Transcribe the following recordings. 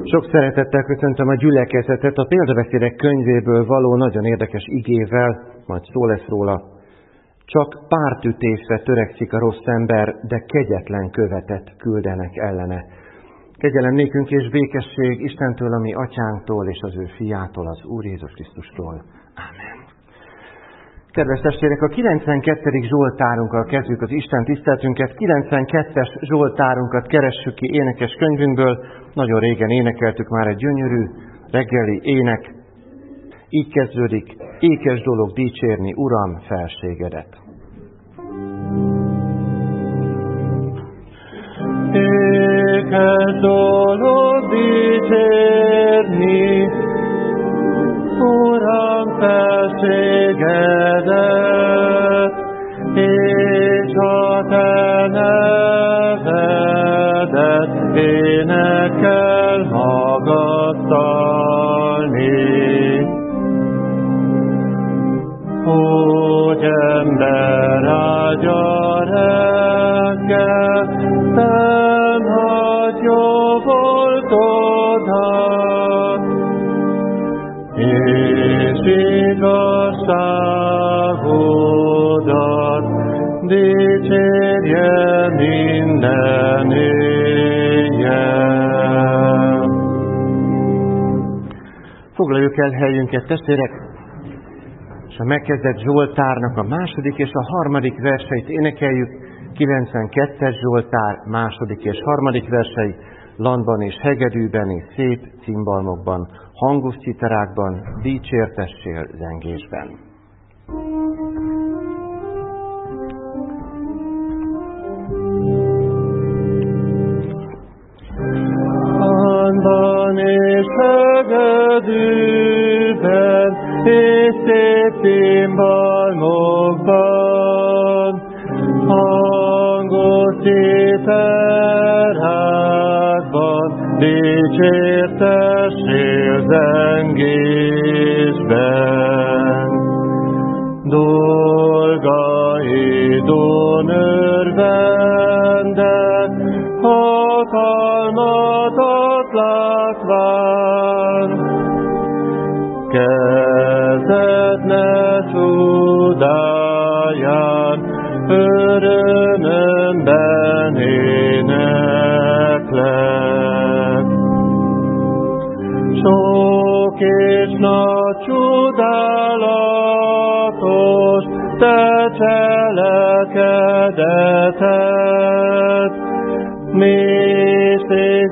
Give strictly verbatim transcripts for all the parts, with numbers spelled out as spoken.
Sok szeretettel köszöntöm a gyülekezetet a Példabeszédek könyvéből való nagyon érdekes igével, majd szó lesz róla. Csak pártütésre törekszik a rossz ember, de kegyetlen követet küldenek ellene. Kegyelem nékünk és békesség Istentől, a mi atyánktól és az ő fiától, az Úr Jézus Krisztustól. Amen. Kedves testvérek, a kilencvenkettedik Zsoltárunkkal kezdjük az Isten tiszteletünket. kilencvenkettes Zsoltárunkat keressük ki énekes könyvünkből. Nagyon régen énekeltük már egy gyönyörű reggeli ének. Így kezdődik: ékes dolog dicsérni, Uram, felségedet. Ékes dolog dicsérni, Uram, felségedet, és a te nevedet énekkel magasztalni. Hogy ember áldja reggel, fennhagy jó voltodat, és igazságodat dicsérje minden éjjel. Foglaljuk el helyünket, testvérek, és a megkezdett Zsoltárnak a második és a harmadik verseit énekeljük. kilencvenkettes Zsoltár második és harmadik versei, landban és hegedűben és szép cimbalmokban, hangos citerákban, dicsértessél zengésben. Landban és hegedűben és szép cimbalmokban, hangos citerákban, dicsértessél zengésben. Dolgaidon örvendek, hatalmadat látván, kezed ne csodálján, örömömben éneklek. Sok és nagy csodálatos te cselekedeted, mélyszég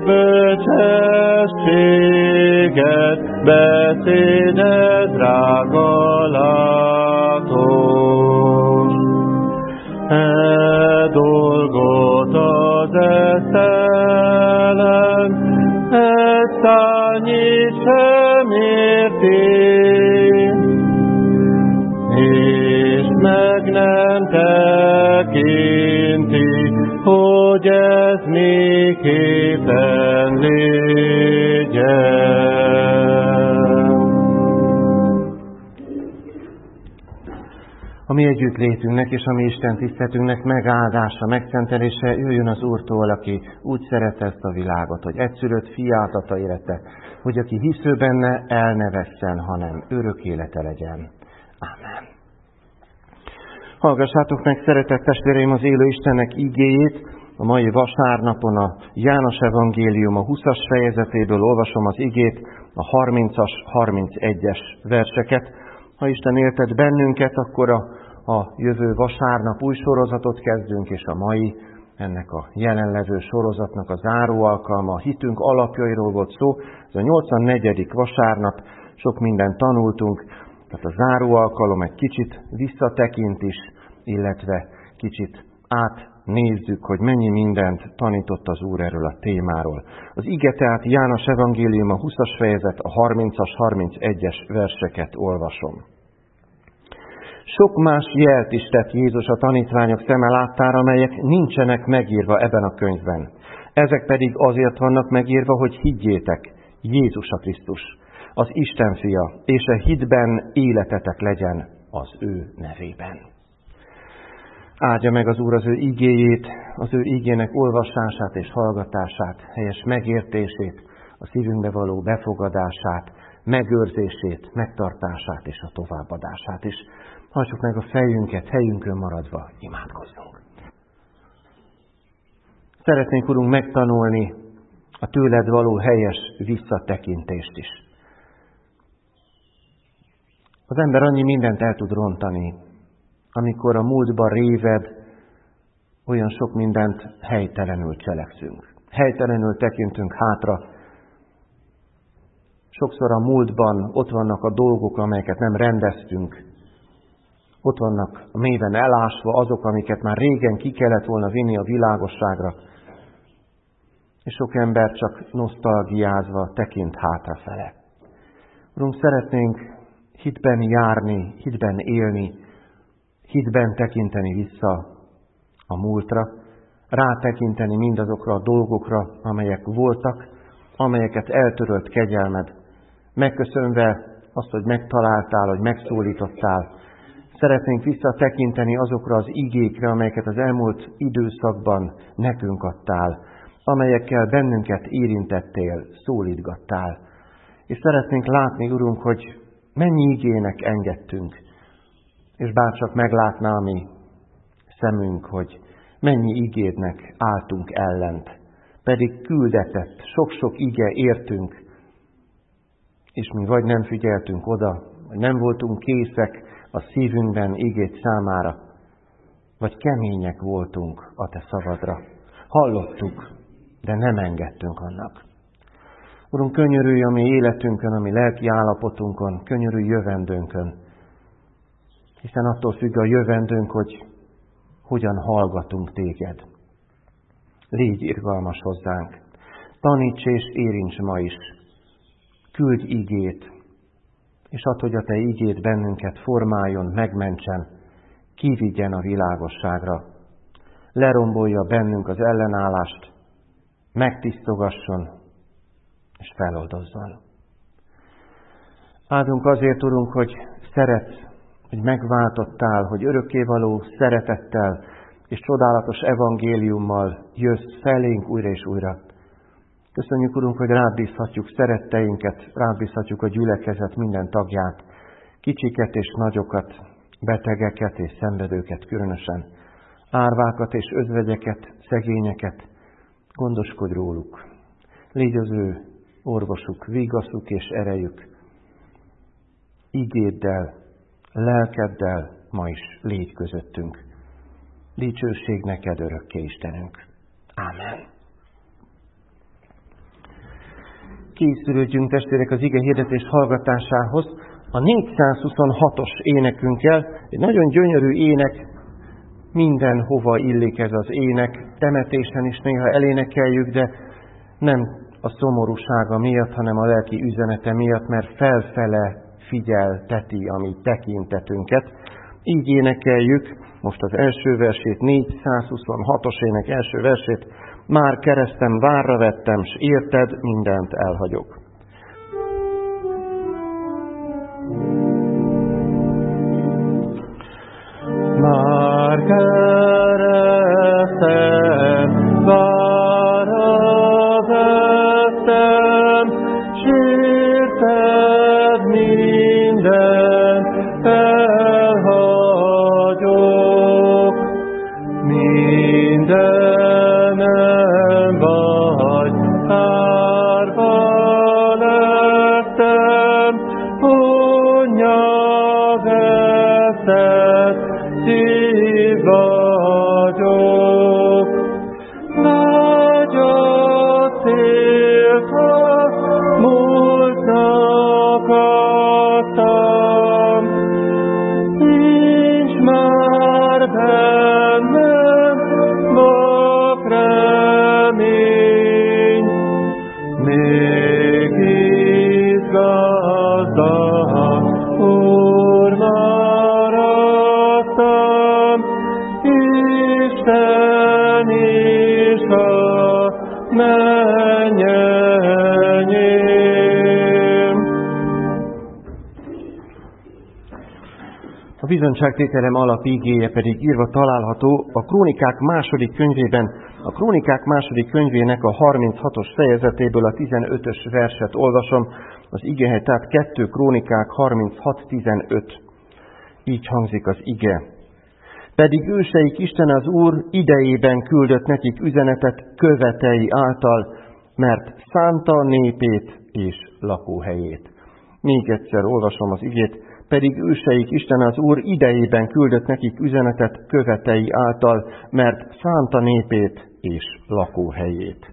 bölcsességet, beszéded drágalátos. E dolgot az esztelem, egy szárnyit sem érti, és meg nem tekinti, hogy ez miképpen légyen. A mi együttlétünknek és a mi Isten tiszteletünknek megáldása, megszentelése jöjjön az Úrtól, aki úgy szerette ezt a világot, hogy egyszülött fiát adta élete, hogy aki hisző benne, el ne vesszen, hanem örök élete legyen. Amen. Hallgassátok meg, szeretett testvéreim, az élő Istennek igéjét. A mai vasárnapon a János evangélium a huszas fejezetéből olvasom az igét, a harmincas, harmincegyes verseket. Ha Isten éltet bennünket, akkor a, a jövő vasárnap új sorozatot kezdünk, és a mai, ennek a jelenlevő sorozatnak a záró alkalma, a hitünk alapjairól volt szó. Ez a nyolcvannegyedik vasárnap, sok mindent tanultunk, tehát a záró alkalom egy kicsit visszatekint is, illetve kicsit átnézzük, hogy mennyi mindent tanított az Úr erről a témáról. Az ige tehát János evangélium a huszas fejezet, a harmincas, harmincegyes verseket olvasom. Sok más jelt is tett Jézus a tanítványok szeme láttára, amelyek nincsenek megírva ebben a könyvben. Ezek pedig azért vannak megírva, hogy higgyétek, Jézus a Krisztus, az Isten fia, és a hitben életetek legyen az ő nevében. Áldja meg az Úr az ő igéjét, az ő igének olvasását és hallgatását, helyes megértését, a a szívünkbe való befogadását, megőrzését, megtartását és a továbbadását is. Hajtsuk meg a fejünket, helyünkön maradva, imádkozzunk. Szeretnénk, Urunk, megtanulni a tőled való helyes visszatekintést is. Az ember annyi mindent el tud rontani, amikor a múltba réved, olyan sok mindent helytelenül cselekszünk. Helytelenül tekintünk hátra. Sokszor a múltban ott vannak a dolgok, amelyeket nem rendeztünk. Ott vannak a mélyben elásva azok, amiket már régen ki kellett volna vinni a világosságra. És sok ember csak nosztalgiázva tekint hátrafele. Urunk, szeretnénk hitben járni, hitben élni, hitben tekinteni vissza a múltra, rátekinteni mindazokra a dolgokra, amelyek voltak, amelyeket eltörölt kegyelmed, megköszönve azt, hogy megtaláltál, hogy megszólítottál. Szeretnénk visszatekinteni azokra az igékre, amelyeket az elmúlt időszakban nekünk adtál, amelyekkel bennünket érintettél, szólítgattál. És szeretnénk látni, Urunk, hogy mennyi igének engedtünk, és bárcsak meglátná a mi szemünk, hogy mennyi igédnek álltunk ellent, pedig küldetett, sok-sok ige értünk, és mi vagy nem figyeltünk oda, vagy nem voltunk készek a szívünkben igét számára, vagy kemények voltunk a te szavadra. Hallottuk, de nem engedtünk annak. Urunk, könyörülj a mi életünkön, a mi lelki állapotunkon, könyörülj jövendőnkön, hiszen attól függ a jövendőnk, hogy hogyan hallgatunk téged. Légy irgalmas hozzánk, taníts és érints ma is, küldj igét, és add, hogy a te igéd bennünket formáljon, megmentsen, kivigyen a világosságra, lerombolja bennünk az ellenállást, megtisztogasson és feloldozzon. Áldunk azért, Urunk, hogy szeretsz, hogy megváltottál, hogy örökkévaló szeretettel és csodálatos evangéliummal jössz felénk újra és újra. Köszönjük, Urunk, hogy rád bízhatjuk szeretteinket, rád bízhatjuk a gyülekezet minden tagját, kicsiket és nagyokat, betegeket és szenvedőket különösen, árvákat és özvegyeket, szegényeket. Gondoskodj róluk. Légy az ő orvosuk, vigaszuk és erejük. Igéddel, lelkeddel ma is légy közöttünk. Dicsőség neked örökké, Istenünk. Ámen. Készülődjünk, testvérek, az ige hirdetés hallgatásához. A négyszázhuszonhatos énekünkkel, egy nagyon gyönyörű ének, mindenhova illik ez az ének, temetésen is néha elénekeljük, de nem a szomorúsága miatt, hanem a lelki üzenete miatt, mert felfele figyelteti a mi tekintetünket. Így énekeljük most az első versét, négyszázhuszonhatos ének első versét. Már keresztem várra vettem, s érted, mindent elhagyok. Már keresztem várra vettem, s érted, mindent elhagyok. Mindenem vagy árva lettem, honnyag veszett szív vagyok. Nagy a célt, ha múltnak adtam, nincs már bennem vak remény, mégis gazdag, Úr, maradtam, Isten is a mennyenyém. A bizonyságtételem alapigéje pedig írva található a Krónikák második könyvében, a Krónikák második könyvének a harminchatos fejezetéből a tizenötös verset olvasom, az igehely, tehát kettő Krónikák harminchat tizenöt. Így hangzik az ige. Pedig őseik Isten az Úr idejében küldött nekik üzenetet követei által, mert szánta népét és lakóhelyét. Még egyszer olvasom az igét. Pedig őseik Isten az Úr idejében küldött nekik üzenetet követei által, mert szánta népét és lakóhelyét.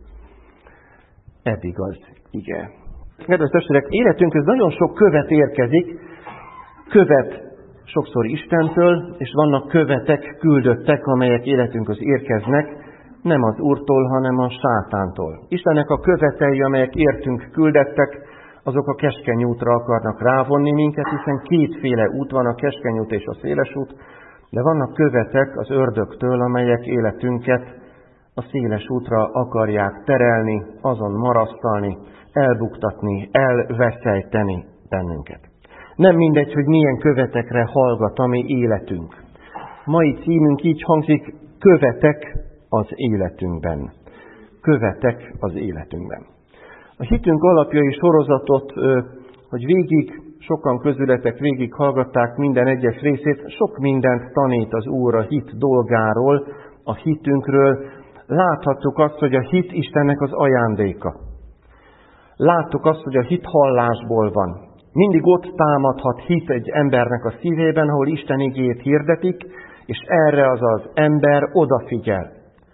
Eddig az ige. Kedves testvérek, életünkhöz nagyon sok követ érkezik, követ sokszor Istentől, és vannak követek, küldöttek, amelyek életünkhöz érkeznek, nem az Úrtól, hanem a sátántól. Istennek a követei, amelyek értünk küldettek, azok a keskeny útra akarnak rávonni minket, hiszen kétféle út van, a keskeny út és a széles út, de vannak követek az ördögtől, amelyek életünket a széles útra akarják terelni, azon marasztalni, elbuktatni, elveszejteni bennünket. Nem mindegy, hogy milyen követekre hallgat a mi életünk. Mai címünk így hangzik, követek az életünkben. Követek az életünkben. A hitünk alapjai sorozatot, hogy végig, sokan közületek végig hallgatták minden egyes részét, sok mindent tanít az Úr a hit dolgáról, a hitünkről. Láthattuk azt, hogy a hit Istennek az ajándéka. Láttuk azt, hogy a hit hallásból van. Mindig ott támadhat hit egy embernek a szívében, ahol Isten igéjét hirdetik, és erre az az ember odafigyel.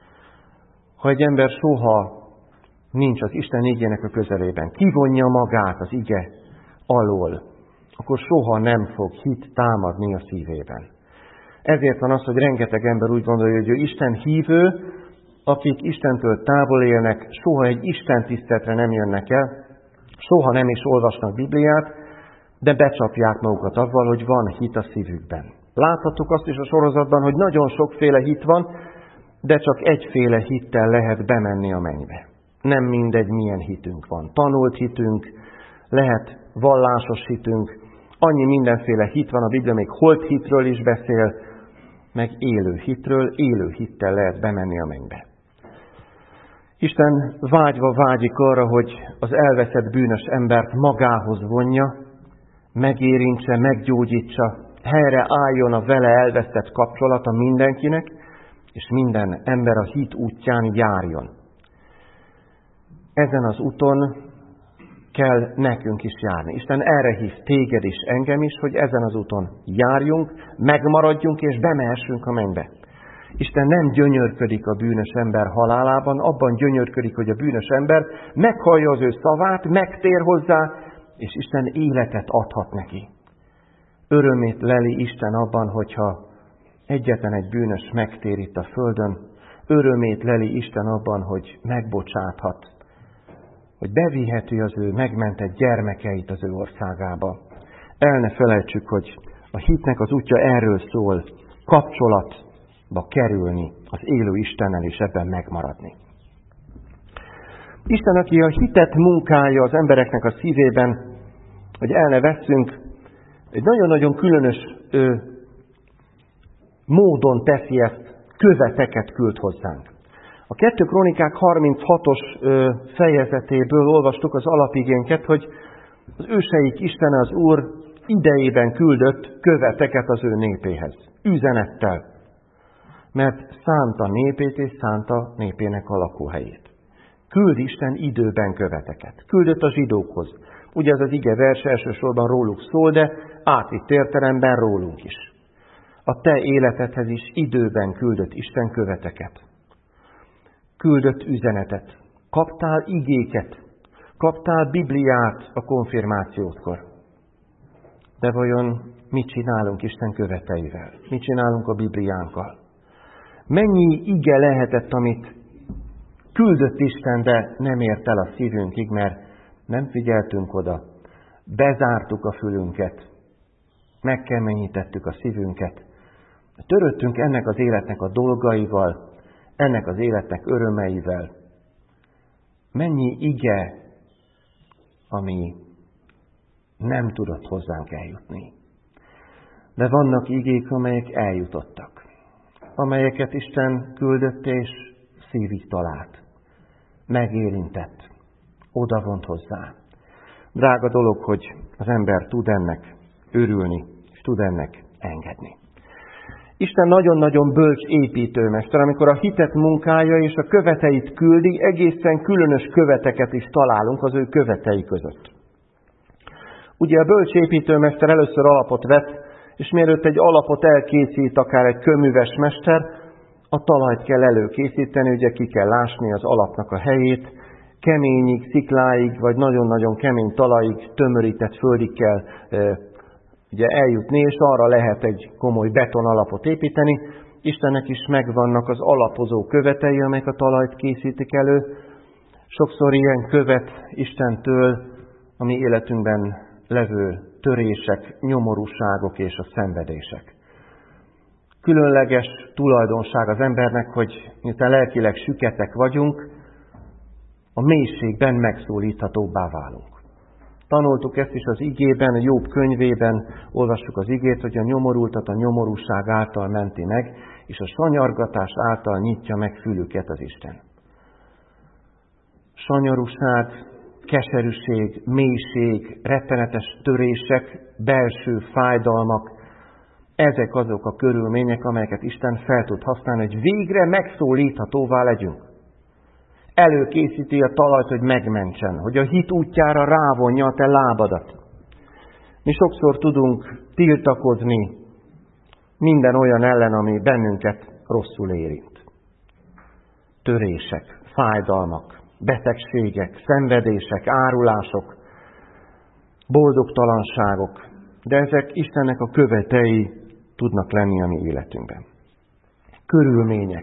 Ha egy ember soha nincs az Isten igének a közelében, kivonja magát az ige alól, akkor soha nem fog hit támadni a szívében. Ezért van az, hogy rengeteg ember úgy gondolja, hogy ő Isten hívő, akik Istentől távol élnek, soha egy Isten tiszteletre nem jönnek el, soha nem is olvasnak Bibliát, de becsapják magukat avval, hogy van hit a szívükben. Láthattuk azt is a sorozatban, hogy nagyon sokféle hit van, de csak egyféle hittel lehet bemenni a mennybe. Nem mindegy, milyen hitünk van. Tanult hitünk, lehet vallásos hitünk, annyi mindenféle hit van, a Biblia még holt hitről is beszél, meg élő hitről, élő hittel lehet bemenni a mennybe. Isten vágyva vágyik arra, hogy az elveszett bűnös embert magához vonja, megérintse, meggyógyítsa, helyre álljon a vele elvesztett kapcsolata mindenkinek, és minden ember a hit útján járjon. Ezen az úton kell nekünk is járni. Isten erre hív téged is, engem is, hogy ezen az úton járjunk, megmaradjunk és bemehessünk a mennybe. Isten nem gyönyörködik a bűnös ember halálában, abban gyönyörködik, hogy a bűnös ember meghallja az ő szavát, megtér hozzá, és Isten életet adhat neki. Örömét leli Isten abban, hogyha egyetlen egy bűnös megtér itt a földön, örömét leli Isten abban, hogy megbocsáthat, hogy beviheti az ő megmentett gyermekeit az ő országába. El ne felejtsük, hogy a hitnek az útja erről szól, kapcsolatba kerülni az élő Istennel és ebben megmaradni. Isten, aki a hitet munkálja az embereknek a szívében, hogy el ne vesszünk, egy nagyon-nagyon különös ö, módon teszi ezt, követeket küld hozzánk. A kettő Krónikák harminchatos ö, fejezetéből olvastuk az alapigénket, hogy az őseik Isten az Úr idejében küldött követeket az ő népéhez. Üzenettel. Mert szánta népét és szánta népének a lakóhelyét. Küld Isten időben követeket. Küldött a zsidókhoz. Ugye ez az ige vers elsősorban róluk szól, de átvitt értelemben rólunk is. A te életedhez is időben küldött Isten követeket. Küldött üzenetet. Kaptál igéket. Kaptál Bibliát a konfirmációtkor. De vajon mit csinálunk Isten követeivel? Mit csinálunk a Bibliánkkal? Mennyi ige lehetett, amit küldött Isten, de nem ért el a szívünkig, mert nem figyeltünk oda. Bezártuk a fülünket. Megkeményítettük a szívünket. Törődtünk ennek az életnek a dolgaival, ennek az életnek örömeivel. Mennyi ige, ami nem tudott hozzánk eljutni. De vannak igék, amelyek eljutottak, amelyeket Isten küldött és szívig talált, megérintett, odavont hozzá. Drága dolog, hogy az ember tud ennek örülni, és tud ennek engedni. Isten nagyon-nagyon bölcs építőmester, amikor a hitet munkálja és a követeit küldi, egészen különös követeket is találunk az ő követei között. Ugye a bölcs építőmester először alapot vet, és mielőtt egy alapot elkészít, akár egy kőműves mester, a talajt kell előkészíteni, ugye ki kell ásni az alapnak a helyét, keményig, szikláig, vagy nagyon-nagyon kemény talajig, tömörített földig kell e, ugye eljutni, és arra lehet egy komoly beton alapot építeni. Istennek is megvannak az alapozó követei, amelyek a talajt készítik elő. Sokszor ilyen követ Istentől a mi életünkben levő törések, nyomorúságok és a szenvedések. Különleges tulajdonság az embernek, hogy miután lelkileg süketek vagyunk, a mélységben megszólíthatóbbá válunk. Tanultuk ezt is az igében, a Jobb könyvében, olvassuk az igét, hogy a nyomorultat a nyomorúság által menti meg, és a sanyargatás által nyitja meg fülüket az Isten. Sanyarúság, keserűség, mélység, rettenetes törések, belső fájdalmak, ezek azok a körülmények, amelyeket Isten fel tud használni, hogy végre megszólíthatóvá legyünk. Előkészíti a talajt, hogy megmentsen, hogy a hit útjára rávonja a te lábadat. Mi sokszor tudunk tiltakozni minden olyan ellen, ami bennünket rosszul érint. Törések, fájdalmak, betegségek, szenvedések, árulások, boldogtalanságok, de ezek Istennek a követei tudnak lenni a mi életünkben. Körülmények.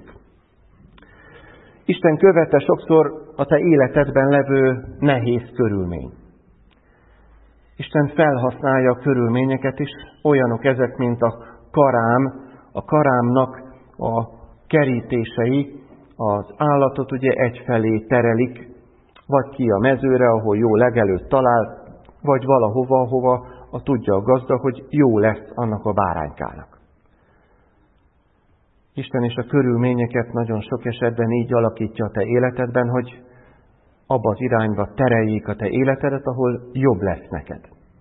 Isten követe sokszor a te életedben levő nehéz körülmény. Isten felhasználja a körülményeket is, olyanok ezek, mint a karám, a karámnak a kerítései, az állatot ugye egyfelé terelik, vagy ki a mezőre, ahol jó legelőt talál, vagy valahova, ahova a tudja a gazda, hogy jó lesz annak a báránykának. Isten is a körülményeket nagyon sok esetben így alakítja a te életedben, hogy abba az irányba tereljék a te életedet, ahol jobb lesz neked.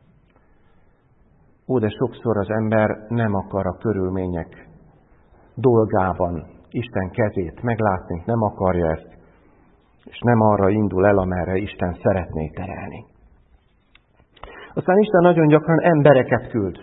Ó, de sokszor az ember nem akar a körülmények dolgában Isten kezét meglátni, nem akarja ezt, és nem arra indul el, amerre Isten szeretné terelni. Aztán Isten nagyon gyakran embereket küld.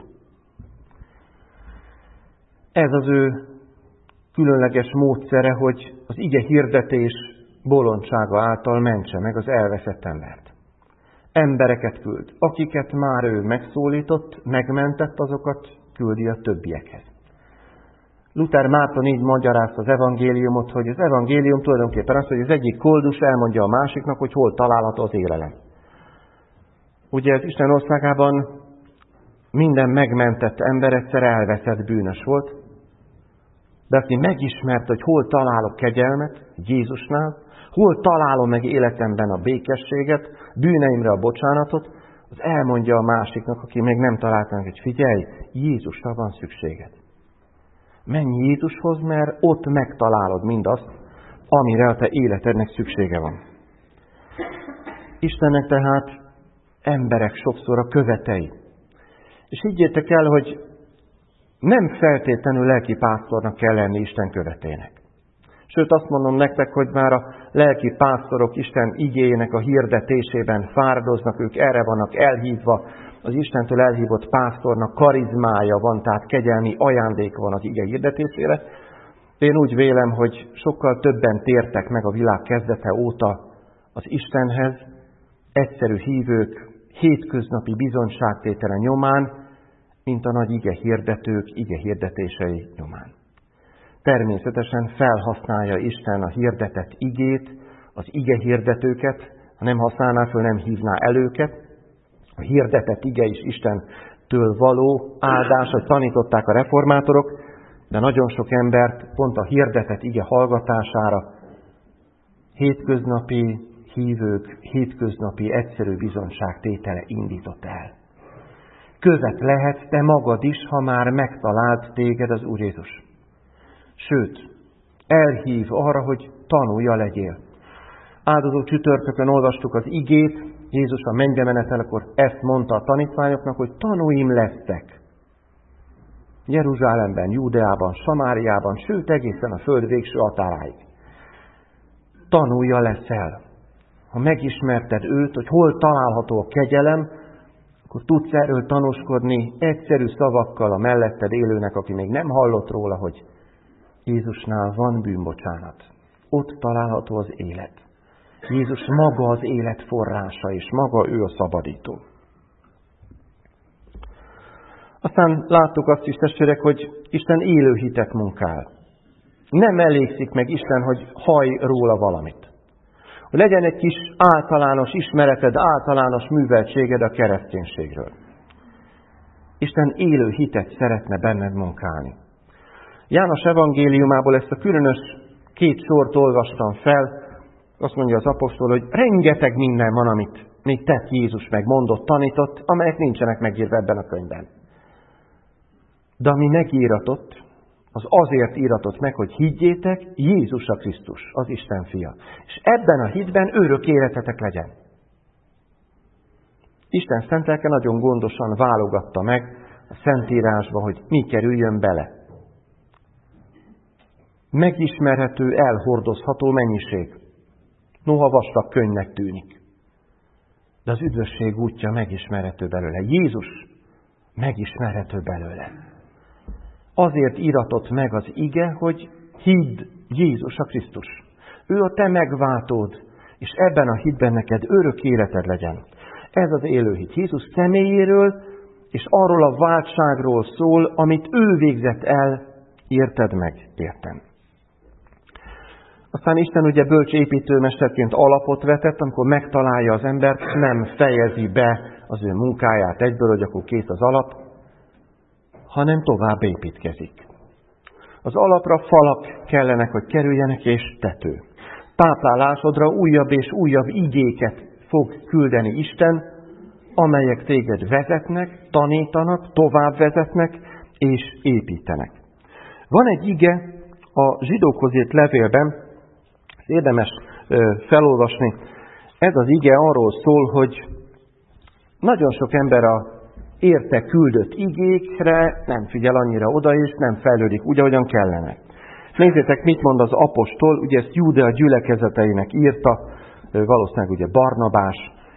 Ez az ő különleges módszere, hogy az ige hirdetés bolondsága által mentse meg az elveszett embert. Embereket küld. Akiket már ő megszólított, megmentett, azokat küldi a többiekhez. Luther Márton így magyarázta az evangéliumot, hogy az evangélium tulajdonképpen az, hogy az egyik koldus elmondja a másiknak, hogy hol található az élelem. Ugye az Isten országában minden megmentett ember egyszer elveszett bűnös volt, de aki megismert, hogy hol találok kegyelmet Jézusnál, hol találom meg életemben a békességet, bűneimre a bocsánatot, az elmondja a másiknak, aki még nem találta meg, hogy figyelj, Jézusra van szükséged. Menj Jézushoz, mert ott megtalálod mindazt, amire a te életednek szüksége van. Istennek tehát emberek sokszor a követei. És higgyétek el, hogy nem feltétlenül lelki pásztornak kell lenni Isten követének. Sőt, azt mondom nektek, hogy már a lelki pásztorok Isten igéjének a hirdetésében fáradoznak, ők erre vannak elhívva, az Istentől elhívott pásztornak karizmája van, tehát kegyelmi ajándék van az ige hirdetésére. Én úgy vélem, hogy sokkal többen tértek meg a világ kezdete óta az Istenhez, egyszerű hívők, hétköznapi bizonyságtétele nyomán, mint a nagy ige hirdetők ige hirdetései nyomán. Természetesen felhasználja Isten a hirdetett igét, az ige hirdetőket, ha nem használná föl, nem hívná el őket. A hirdetett ige is Istentől való áldás, hogy tanították a reformátorok, de nagyon sok embert pont a hirdetett ige hallgatására követ lehetsz te magad is, ha már megtalált téged az Úr Jézus. Sőt, elhív arra, hogy tanulja legyél. Áldozó csütörtökön olvastuk az igét, Jézus a mennybe menetelekor ezt mondta a tanítványoknak, hogy tanúim lesztek. Jeruzsálemben, Júdeában, Samáriában, sőt egészen a föld végső határáig. Tanulja leszel. Ha megismerted őt, hogy hol található a kegyelem, akkor tudsz erről tanúskodni egyszerű szavakkal a melletted élőnek, aki még nem hallott róla, hogy Jézusnál van bűnbocsánat. Ott található az élet. Jézus maga az élet forrása, és maga ő a szabadító. Aztán láttuk azt is, testvérek, hogy Isten élő hitet munkál. Nem elégszik meg Isten, hogy hallj róla valamit. Hogy legyen egy kis általános ismereted, általános műveltséged a kereszténységről. Isten élő hitet szeretne benned munkálni. János evangéliumából ezt a különös két sort olvastam fel. Azt mondja az apostol, hogy rengeteg minden van, amit még tett Jézus meg mondott, tanított, amelyek nincsenek megírva ebben a könyvben. De ami megíratott, az azért íratott meg, hogy higgyétek, Jézus a Krisztus, az Isten fia. És ebben a hitben örök életetek legyen. Isten szent lelke nagyon gondosan válogatta meg a Szentírásba, hogy mi kerüljön bele. Megismerhető, elhordozható mennyiség. Noha vastag könyvnek tűnik. De az üdvösség útja megismerhető belőle. Jézus megismerhető belőle. Azért íratott meg az ige, hogy hidd Jézus a Krisztus. Ő a te megváltód, és ebben a hitben neked örök életed legyen. Ez az élő hit Jézus személyéről, és arról a váltságról szól, amit ő végzett el, érted meg, értem. Aztán Isten ugye bölcs építőmesterként alapot vetett, amikor megtalálja az embert, nem fejezi be az ő munkáját egyből, hogy akkor kész az alap, hanem tovább építkezik. Az alapra falak kellenek, hogy kerüljenek, és tető. Táplálásodra újabb és újabb igéket fog küldeni Isten, amelyek téged vezetnek, tanítanak, tovább vezetnek, és építenek. Van egy ige a zsidókhoz írt levélben, érdemes felolvasni. Ez az ige arról szól, hogy nagyon sok ember a érte küldött igékre nem figyel annyira oda, és nem fejlődik úgy, ahogyan kellene. Nézzétek, mit mond az apostol, ugye ezt Júdea gyülekezeteinek írta, valószínűleg ugye Barnabás.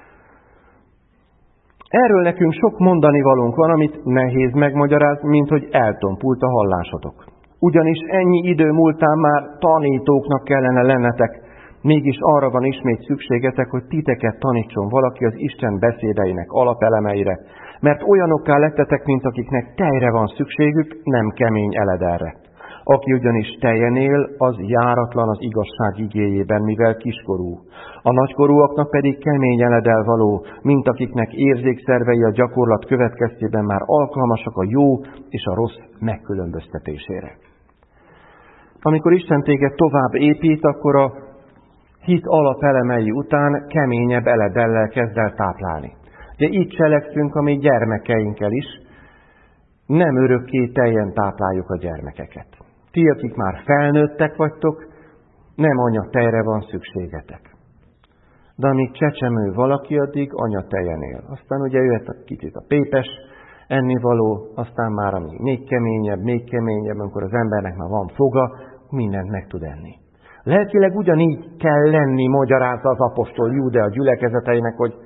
Erről nekünk sok mondani valónk van, amit nehéz megmagyarázni, mint hogy eltompult a hallásotok. Ugyanis ennyi idő múltán már tanítóknak kellene lennetek, mégis arra van ismét szükségetek, hogy titeket tanítson valaki az Isten beszédeinek alapelemeire, mert olyanokká lettetek, mint akiknek tejre van szükségük, nem kemény eledelre. Aki ugyanis tejen él, az járatlan az igazság igéjében, mivel kiskorú. A nagykorúaknak pedig kemény eledel való, mint akiknek érzékszervei a gyakorlat következtében már alkalmasak a jó és a rossz megkülönböztetésére. Amikor Isten téged tovább épít, akkor a hit alapelemei után keményebb eledellel kezd el táplálni. De így cselekszünk a mi gyermekeinkkel is, nem örökké teljen tápláljuk a gyermekeket. Ti, akik már felnőttek vagytok, nem anyatejre van szükségetek. De amíg csecsemő valaki, addig anyatejen él. Aztán ugye jöhet a kicsit a pépes ennivaló, aztán már ami még keményebb, még keményebb, amikor az embernek már van foga, mindent meg tud enni. Lelkileg ugyanígy kell lenni, magyarázza az apostol Júdea gyülekezeteinek, hogy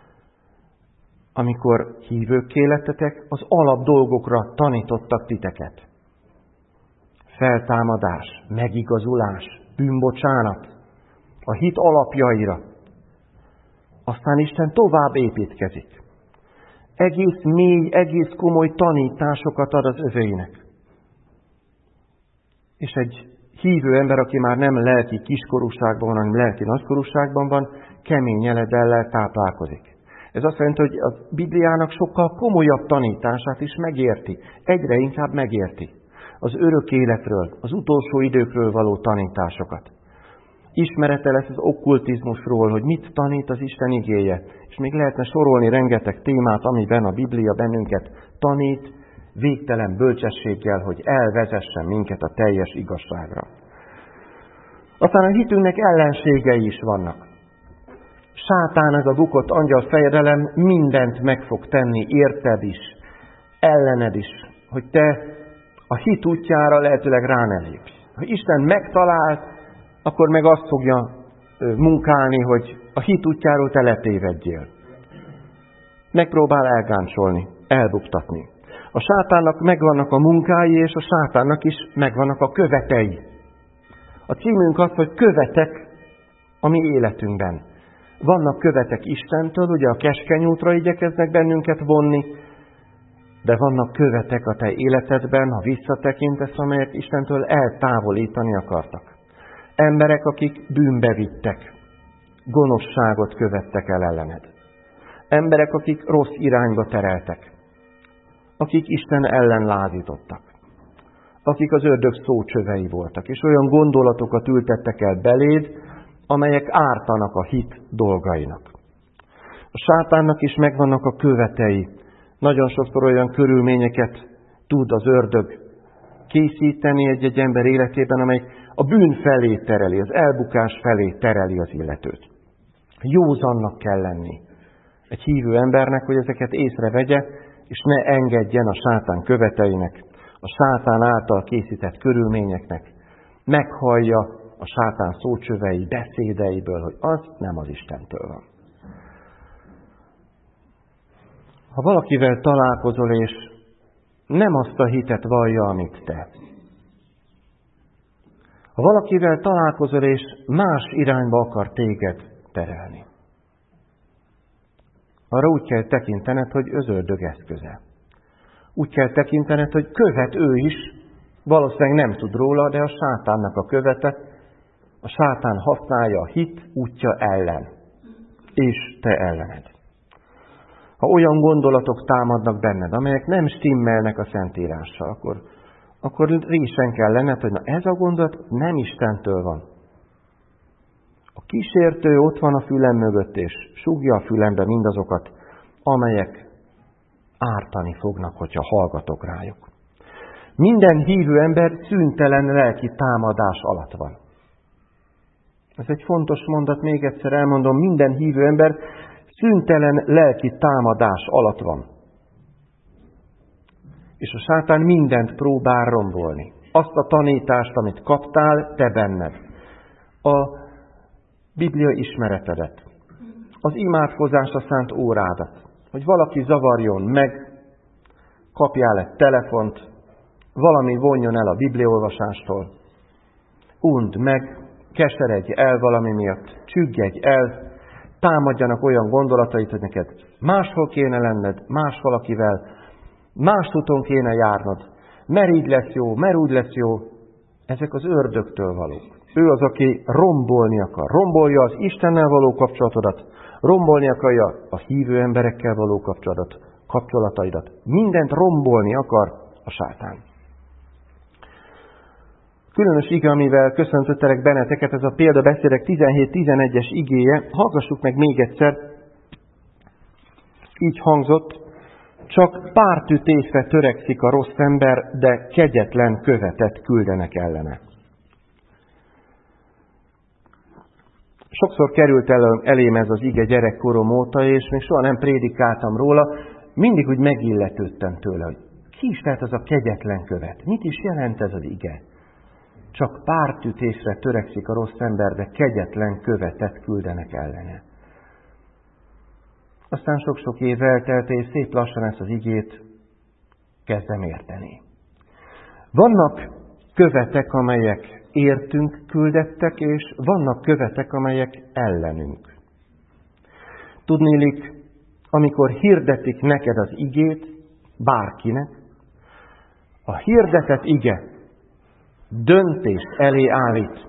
amikor hívőkké lettetek, az alap dolgokra tanítottak titeket. Feltámadás, megigazulás, bűnbocsánat, a hit alapjaira. Aztán Isten tovább építkezik. Egész mély, egész komoly tanításokat ad az övéinek. És egy hívő ember, aki már nem lelki kiskorúságban van, hanem lelki nagykorúságban van, kemény eledellel táplálkozik. Ez azt jelenti, hogy a Bibliának sokkal komolyabb tanítását is megérti. Egyre inkább megérti. Az örök életről, az utolsó időkről való tanításokat. ismerete lesz az okkultizmusról, hogy mit tanít az Isten igéje. És még lehetne sorolni rengeteg témát, amiben a Biblia bennünket tanít, végtelen bölcsességgel, hogy elvezessen minket a teljes igazságra. Aztán a hitünknek ellenségei is vannak. Sátán, ez a bukott angyal fejedelem mindent meg fog tenni, érted is, ellened is, hogy te a hit útjára lehetőleg rá ne lépj. Ha Isten megtalált, akkor meg azt fogja munkálni, hogy a hit útjáról te letévedjél. Megpróbál elgáncsolni, elbuktatni. A sátánnak megvannak a munkái, és a sátánnak is megvannak a követei. A címünk az, hogy követek a mi életünkben. Vannak követek Istentől, ugye a keskeny útra igyekeznek bennünket vonni, de vannak követek a te életedben, ha visszatekintesz, amelyek Istentől eltávolítani akartak. Emberek, akik bűnbe vittek, gonoszságot követtek el ellened. Emberek, akik rossz irányba tereltek, akik Isten ellen lázítottak, akik az ördög szócsövei voltak, és olyan gondolatokat ültettek el beléd, amelyek ártanak a hit dolgainak. A sátánnak is megvannak a követei. Nagyon sokszor olyan körülményeket tud az ördög készíteni egy-egy ember életében, amely a bűn felé tereli, az elbukás felé tereli az illetőt. Józannak kell lenni egy hívő embernek, hogy ezeket észrevegye, és ne engedjen a sátán követeinek, a sátán által készített körülményeknek. Meghallja a sátán szócsövei, beszédeiből, hogy az nem az Istentől van. Ha valakivel találkozol, és nem azt a hitet vallja, amit te. Ha valakivel találkozol, és más irányba akar téged terelni. Arra úgy kell tekintened, hogy az ördög eszköze. Úgy kell tekintened, hogy követ ő is, valószínűleg nem tud róla, de a sátánnak a követe, a sátán használja a hit útja ellen, és te ellened. Ha olyan gondolatok támadnak benned, amelyek nem stimmelnek a Szentírással, akkor, akkor résen kell lenned, hogy na ez a gondolat nem Istentől van. A kísértő ott van a fülem mögött, és súgja a fülembe mindazokat, amelyek ártani fognak, hogyha hallgatok rájuk. Minden hívő ember szüntelen lelki támadás alatt van. Ez egy fontos mondat, még egyszer elmondom, minden hívő ember szüntelen lelki támadás alatt van. És a sátán mindent próbál rombolni. Azt a tanítást, amit kaptál, te benned. A Biblia ismeretedet. Az imádkozásra szánt órádat. Hogy valaki zavarjon meg, kapjál egy telefont, valami vonjon el a bibliaolvasástól. Undd meg, keseredj el valami miatt, csüggedj el, támadjanak olyan gondolatait, hogy neked máshol kéne lenned, más valakivel, más úton kéne járnod, mert így lesz jó, mert úgy lesz jó. Ezek az ördögtől valók. Ő az, aki rombolni akar. Rombolja az Istennel való kapcsolatodat, rombolni akarja a hívő emberekkel való kapcsolatot, kapcsolataidat. Mindent rombolni akar a sátán. Különös ige, amivel köszöntöttelek benneteket, ez a példabeszédek tizenhét tizenegyes igéje. Hallgassuk meg még egyszer. Így hangzott: csak pártütésre törekszik a rossz ember, de kegyetlen követet küldenek ellene. Sokszor került el, elém ez az ige gyerekkorom óta, és még soha nem prédikáltam róla. Mindig úgy megilletődtem tőle, hogy ki is lehet az a kegyetlen követ? Mit is jelent ez az ige? Csak pártütésre törekszik a rossz ember, de kegyetlen követet küldenek ellene. Aztán sok-sok év eltelt, és szép lassan ezt az igét kezdem érteni. Vannak követek, amelyek értünk küldettek, és vannak követek, amelyek ellenünk. Tudnélik, amikor hirdetik neked az igét, bárkinek, a hirdetett ige döntést elé állít.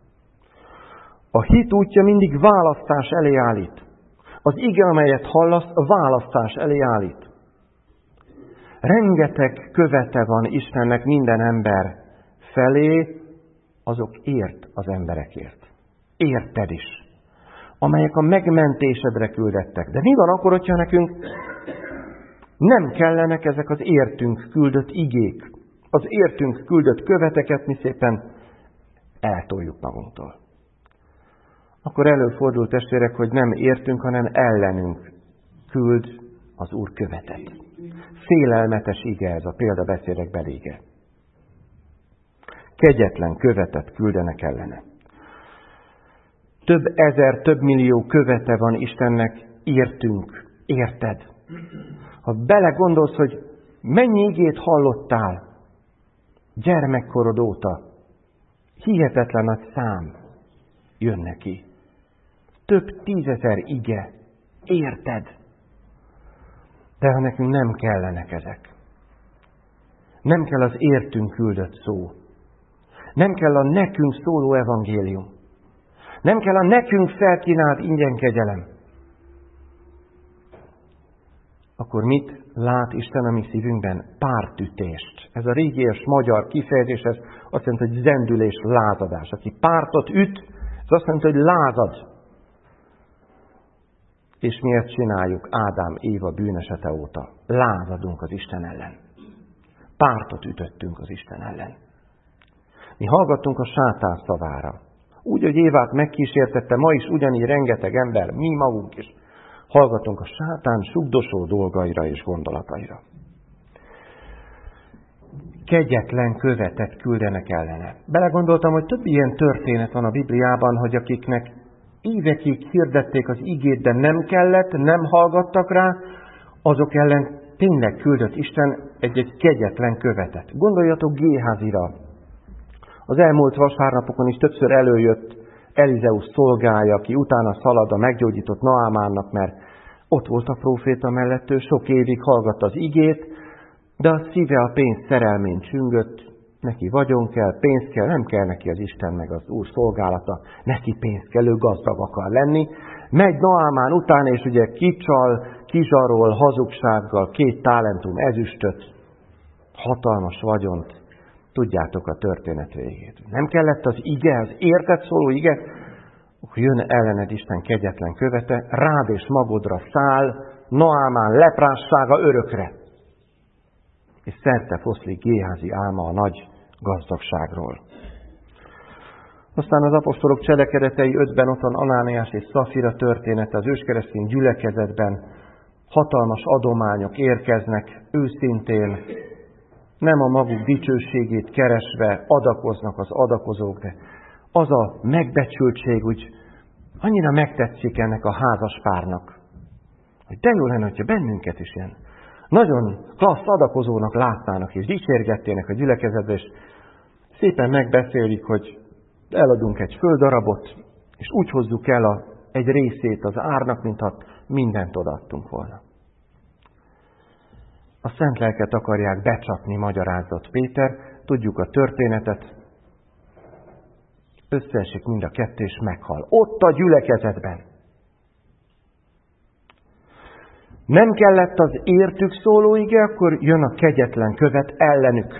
A hit útja mindig választás elé állít. Az ige, amelyet hallasz, a választás elé állít. Rengeteg követe van Istennek minden ember felé, azok ért az emberekért. érted is, amelyek a megmentésedre küldettek. De mi van akkor, hogyha nekünk nem kellenek ezek az értünk küldött igék, az értünk küldött követeket mi szépen eltoljuk magunktól. Akkor előfordul, testvérek, hogy nem értünk, hanem ellenünk küld az Úr követet. Félelmetes ige ez a példabeszédek belége. Kegyetlen követet küldenek ellene. Több ezer, több millió követe van Istennek, értünk, érted? Ha belegondolsz, hogy mennyi igét hallottál gyermekkorod óta, hihetetlen nagy szám jön neki. Több tízezer ige, érted? De ha nekünk nem kellenek ezek. Nem kell az értünk küldött szó. Nem kell a nekünk szóló evangélium. Nem kell a nekünk felkínált ingyen kegyelem. Akkor mit lát Isten a mi szívünkben? Pártütést. Ez a régies magyar kifejezés, ez azt jelenti, hogy zendülés, lázadás. Aki pártot üt, ez azt jelenti, hogy lázad. És mi ezt csináljuk Ádám, Éva bűnesete óta. Lázadunk az Isten ellen. Pártot ütöttünk az Isten ellen. Mi hallgattunk a sátán szavára. Úgy, hogy Évát megkísértette, ma is ugyanígy rengeteg ember, mi magunk is hallgatunk a sátán sugdosó dolgaira és gondolataira. Kegyetlen követet küldenek ellene. Belegondoltam, hogy több ilyen történet van a Bibliában, hogy akiknek évekig hirdették az igét, de nem kellett, nem hallgattak rá, azok ellen tényleg küldött Isten egy-egy kegyetlen követet. Gondoljatok Géházira. Az elmúlt vasárnapokon is többször előjött Elizeus szolgája, aki utána szalad a meggyógyított Naámánnak, mert ott volt a próféta mellett, ő sok évig hallgatta az igét, de a szíve a pénz szerelmén csüngött, neki vagyon kell, pénz kell, nem kell neki az Isten meg az Úr szolgálata, neki pénz kell, ő gazdag akar lenni. Megy Naámán után, és ugye kicsal, kizsarol, hazugsággal, két talentum ezüstöt, hatalmas vagyont. Tudjátok a történet végét. Nem kellett az ige, az érted szóló ige, akkor jön ellened Isten kegyetlen követe, rád és magodra száll, Naámán leprássága örökre. És szerte foszlik Géházi álma a nagy gazdagságról. Aztán az apostolok cselekedetei ötben ott van Anániás és Szafira története az őskeresztény gyülekezetben. Hatalmas adományok érkeznek, őszintén, nem a maguk dicsőségét keresve adakoznak az adakozók, de az a megbecsültség úgy annyira megtetszik ennek a házaspárnak, hogy de jó lenne, hogyha bennünket is ilyen nagyon klassz adakozónak látnának, és dicsérgettének a gyülekezetbe, és szépen megbeszélik, hogy eladunk egy földdarabot, és úgy hozzuk el a, egy részét az árnak, mintha mindent odaadtunk volna. A szent lelket akarják becsapni, magyarázott Péter, tudjuk a történetet, összeesik mind a kettő, és meghal. Ott a gyülekezetben. Nem kellett az értük szóló ige, akkor jön a kegyetlen követ ellenük.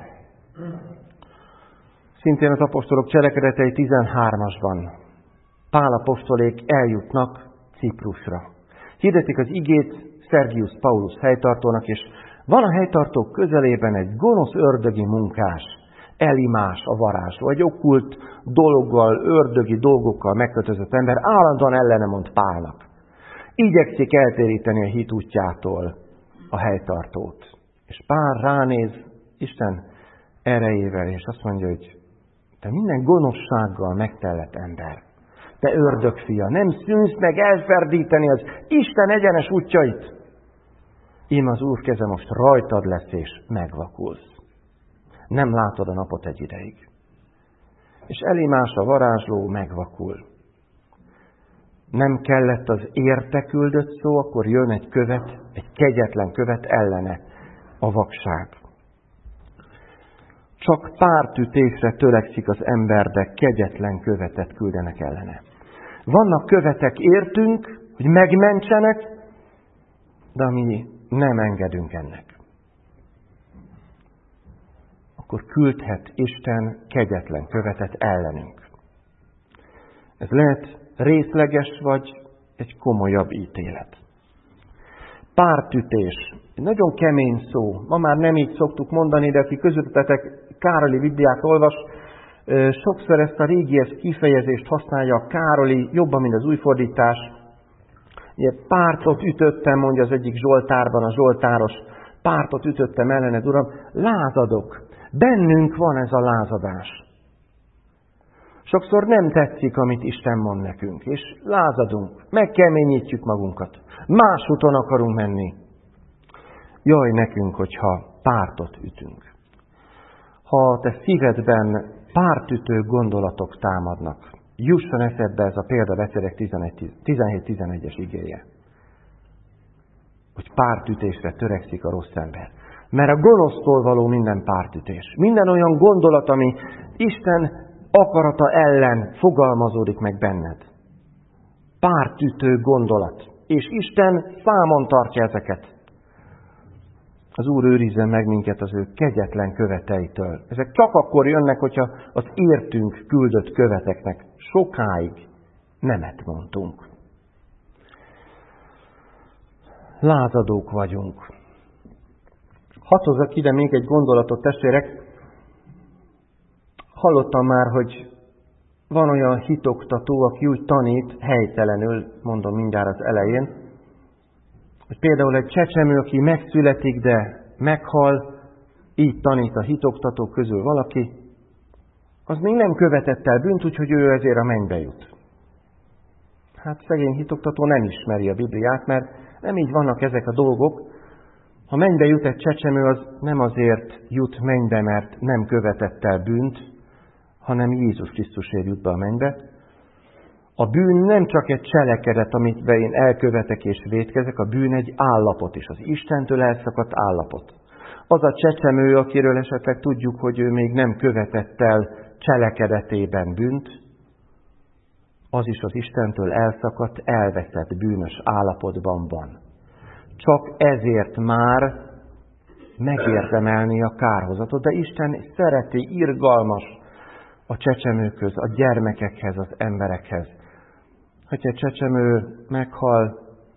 Szintén az apostolok cselekedetei tizenhármasban Pál apostolék eljutnak Ciprusra. Hirdetik az igét Szergius Paulus helytartónak, és van a helytartók közelében egy gonosz ördögi munkás, Elimás a varázsló, egy okkult dologgal, ördögi dolgokkal megkötözött ember, állandóan ellene mond Pálnak. Igyekszik eltéríteni a hit útjától a helytartót. És Pál ránéz Isten erejével, és azt mondja, hogy te minden gonoszsággal megtellett ember, te ördögfia, nem szűnsz meg elferdíteni az Isten egyenes útjait. Ím az Úr keze most rajtad lesz, és megvakulsz. Nem látod a napot egy ideig. És Elimás a varázsló megvakul. Nem kellett az érte küldött szó, akkor jön egy követ, egy kegyetlen követ ellene, a vakság. Csak pártütésre törekszik az ember, de kegyetlen követet küldenek ellene. Vannak követek értünk, hogy megmentsenek, de mi nem engedünk ennek. Akkor küldhet Isten kegyetlen követet ellenünk. Ez lehet részleges, vagy egy komolyabb ítélet. Pártütés. Egy nagyon kemény szó. Ma már nem így szoktuk mondani, de aki közöttetek Károli Bibliát olvas, sokszor ezt a régies kifejezést használja a Károli, jobban, mint az új fordítás. Ugye, pártot ütöttem, mondja az egyik Zsoltárban a Zsoltáros, pártot ütöttem ellened, Uram, lázadok. Bennünk van ez a lázadás. Sokszor nem tetszik, amit Isten mond nekünk, és lázadunk, megkeményítjük magunkat. Más úton akarunk menni. Jaj nekünk, hogyha pártot ütünk. Ha te szívedben pártütő gondolatok támadnak, jusson eszedbe ez a példabeszédek tizenhét tizenegyes igéje, hogy pártütésre törekszik a rossz ember. Mert a gonosztól való minden pártütés, minden olyan gondolat, ami Isten akarata ellen fogalmazódik meg benned. Pártütő gondolat. És Isten számon tartja ezeket. Az Úr őrizzen meg minket az ő kegyetlen követeitől. Ezek csak akkor jönnek, hogyha az értünk küldött követeknek sokáig nemet mondtunk. Lázadók vagyunk. Hadd hozzak ide még egy gondolatot, testvérek. Hallottam már, hogy van olyan hitoktató, aki úgy tanít, helytelenül, mondom mindjárt az elején, hogy például egy csecsemő, aki megszületik, de meghal, így tanít a hitoktatók közül valaki, az még nem követett el bűnt, úgyhogy ő ezért a mennybe jut. Hát szegény hitoktató nem ismeri a Bibliát, mert nem így vannak ezek a dolgok. Ha mennybe jut egy csecsemő, az nem azért jut mennybe, mert nem követett el bűnt, hanem Jézus Krisztusért jut be a mennybe. A bűn nem csak egy cselekedet, amit be én elkövetek és vétkezek, a bűn egy állapot is, az Istentől elszakadt állapot. Az a csecsemő, akiről esetleg tudjuk, hogy ő még nem követett el cselekedetében bűnt, az is az Istentől elszakadt, elveszett bűnös állapotban van. Csak ezért már megérdemelni a kárhozatot, de Isten szereti, irgalmas a csecsemőköz, a gyermekekhez, az emberekhez. Hogyha egy csecsemő meghal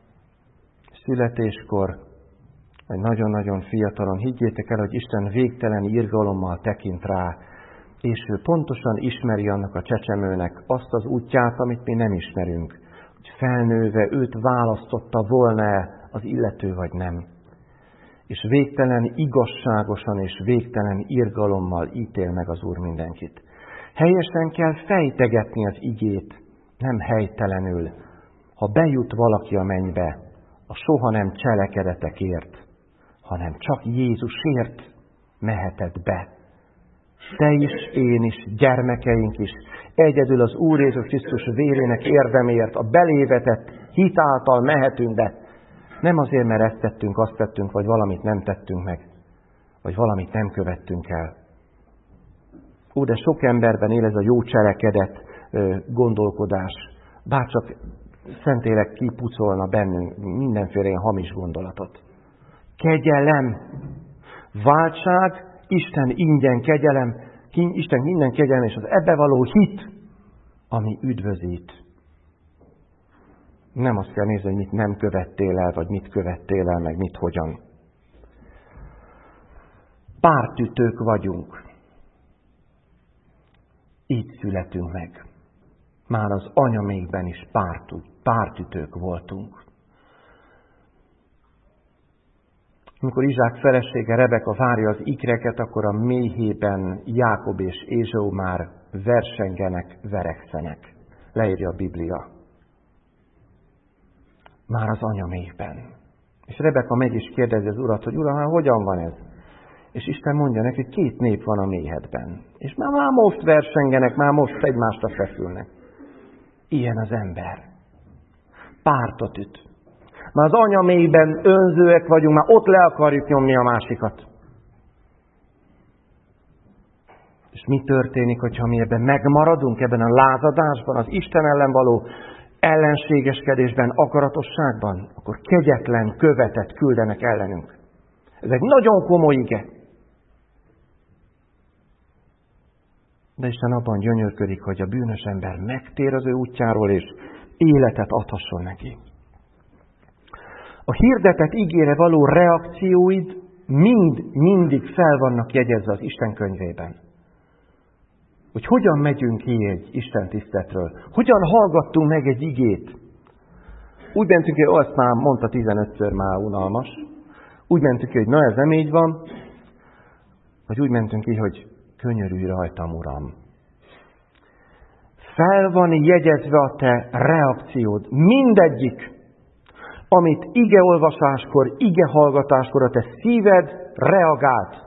születéskor, vagy nagyon-nagyon fiatalon, higgyétek el, hogy Isten végtelen irgalommal tekint rá, és ő pontosan ismeri annak a csecsemőnek azt az útját, amit mi nem ismerünk. Hogy felnőve őt választotta volna az illető, vagy nem. És végtelen igazságosan és végtelen irgalommal ítél meg az Úr mindenkit. Helyesen kell fejtegetni az igét, nem helytelenül. Ha bejut valaki a mennybe, a soha nem cselekedetekért, hanem csak Jézusért meheted be. Te is, én is, gyermekeink is, egyedül az Úr Jézus Krisztus vérének érdemért, a belévetett hit által mehetünk be. Nem azért, mert ezt tettünk, azt tettünk, vagy valamit nem tettünk meg, vagy valamit nem követtünk el. Ó, de sok emberben él ez a jó cselekedet gondolkodás. Bárcsak Szentlélek kipucolna bennünk mindenféle ilyen hamis gondolatot. Kegyelem, váltság, Isten ingyen kegyelem, Isten minden kegyelem, és az ebbe való hit, ami üdvözít. Nem azt kell nézni, hogy mit nem követtél el, vagy mit követtél el, meg mit hogyan. Pártütők vagyunk. Így születünk meg. Már az anyamékben is pártütők voltunk. Amikor Izsák felesége Rebeka várja az ikreket, akkor a méhében Jákob és Ézsau már versengenek, verekszenek. Leírja a Biblia. Már az anyamékben. És Rebeka megy és kérdezi az Urat, hogy Uram, hát hogyan van ez? És Isten mondja neki, hogy két nép van a méhedben. És már, már most versengenek, már most egymásra feszülnek. Ilyen az ember. Pártot üt. Már az anyamélyben önzőek vagyunk, már ott le akarjuk nyomni a másikat. És mi történik, hogyha mi ebben megmaradunk, ebben a lázadásban, az Isten ellen való ellenségeskedésben, akaratosságban? Akkor kegyetlen követet küldenek ellenünk. Ez egy nagyon komoly ige. De Isten abban gyönyörködik, hogy a bűnös ember megtér az ő útjáról, és életet adhasson neki. A hirdetett igére való reakcióid mind, mindig fel vannak jegyezve az Isten könyvében. Hogy hogyan megyünk ki egy Isten tiszteletről, hogyan hallgattunk meg egy igét. Úgy mentünk ki, azt már mondta tizenötször, már unalmas. Úgy mentünk ki, hogy na ez nem így van, vagy úgy mentünk ki, hogy könyörülj rajtam, Uram. Fel van jegyezve a te reakciód. Mindegyik, amit igeolvasáskor, igehallgatáskor a te szíved reagált.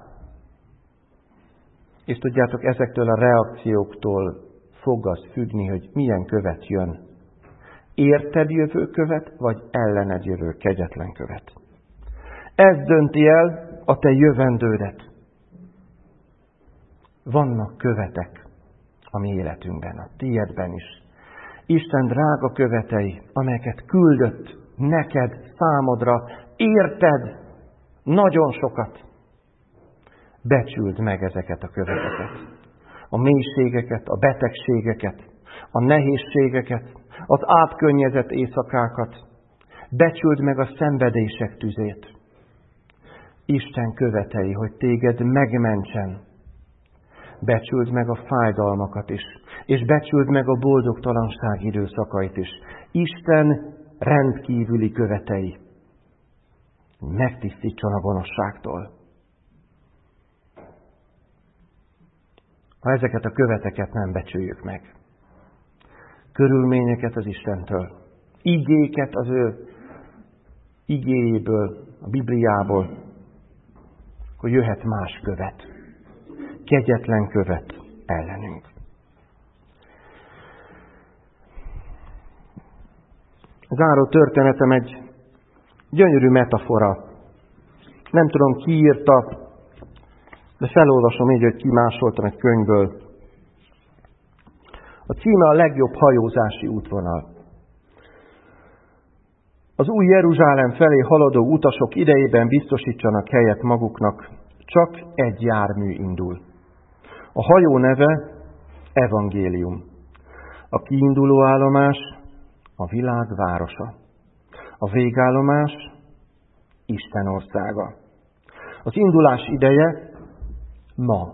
És tudjátok, ezektől a reakcióktól fog az függni, hogy milyen követ jön. Érted jövő követ, vagy ellened jövő kegyetlen követ. Ez dönti el a te jövendődet. Vannak követek a mi életünkben, a tiédben is. Isten drága követei, amelyeket küldött neked, számodra, érted nagyon sokat. Becsüld meg ezeket a követeket. A mélységeket, a betegségeket, a nehézségeket, az átkönnyezett éjszakákat. Becsüld meg a szenvedések tüzét. Isten követei, hogy téged megmentsen. Becsüld meg a fájdalmakat is, és becsüld meg a boldogtalanság időszakait is. Isten rendkívüli követei. Megtisztítson a gonoszságtól. Ha ezeket a követeket nem becsüljük meg, körülményeket az Istentől, igéket az ő igéjéből, a Bibliából, akkor jöhet más követ, kegyetlen követ ellenünk. Záró történetem egy gyönyörű metafora. Nem tudom, ki írta, de felolvasom így, hogy ki másoltam egy könyvből. A címe a legjobb hajózási útvonal. Az új Jeruzsálem felé haladó utasok idejében biztosítsanak helyet maguknak, csak egy jármű indul. A hajó neve Evangélium. A kiinduló állomás a világ városa. A végállomás Isten országa. Az indulás ideje ma.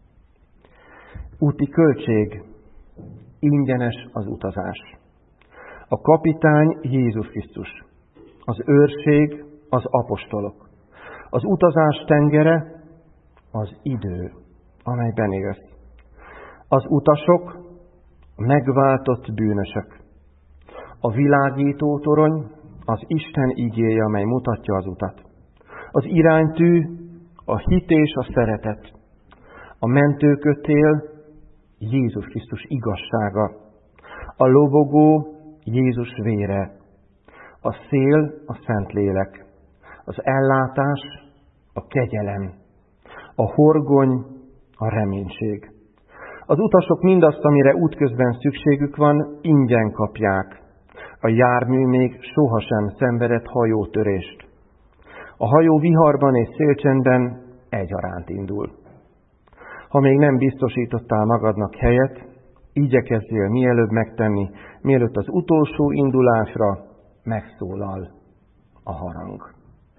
Úti költség, ingyenes az utazás. A kapitány Jézus Krisztus. Az őrség az apostolok. Az utazás tengere az idő, amelyben élsz. Az utasok megváltott bűnösök. A világító torony az Isten igéje, amely mutatja az utat. Az iránytű a hit és a szeretet. A mentőkötél Jézus Krisztus igazsága. A lobogó Jézus vére. A szél a Szentlélek. Az ellátás a kegyelem. A horgony a reménység. Az utasok mindazt, amire útközben szükségük van, ingyen kapják. A jármű még sohasem szenvedett hajótörést. A hajó viharban és szélcsendben egyaránt indul. Ha még nem biztosítottál magadnak helyet, igyekezzél mielőbb megtenni, mielőtt az utolsó indulásra megszólal a harang.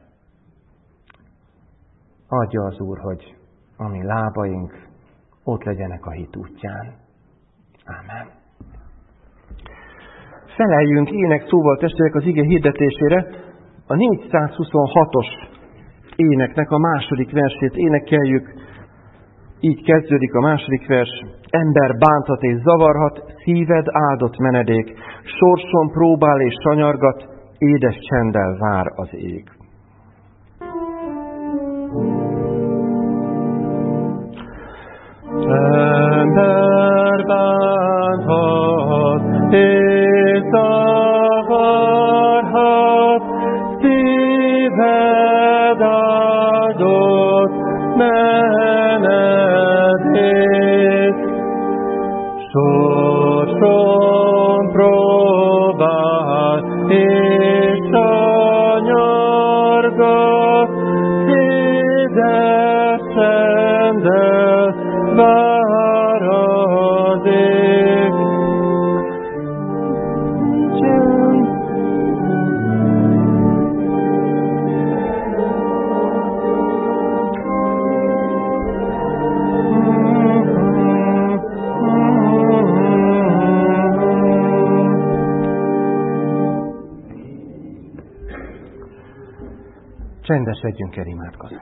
Adja az Úr, hogy a mi lábaink ott legyenek a hit útján. Ámen. Feleljünk énekszóval, testvérek, az ige hirdetésére. A négyszázhuszonhatos éneknek a második versét énekeljük. Így kezdődik a második vers. Ember bánthat és zavarhat, szíved áldott menedék. Sorson próbál és sanyargat, édes csenddel vár az ég. Ember bánthat és zavarhat, szíved áldott menedék. Sorson próbál és sanyargat, édes csenddel vár az Csendesedjünk el imádkozni.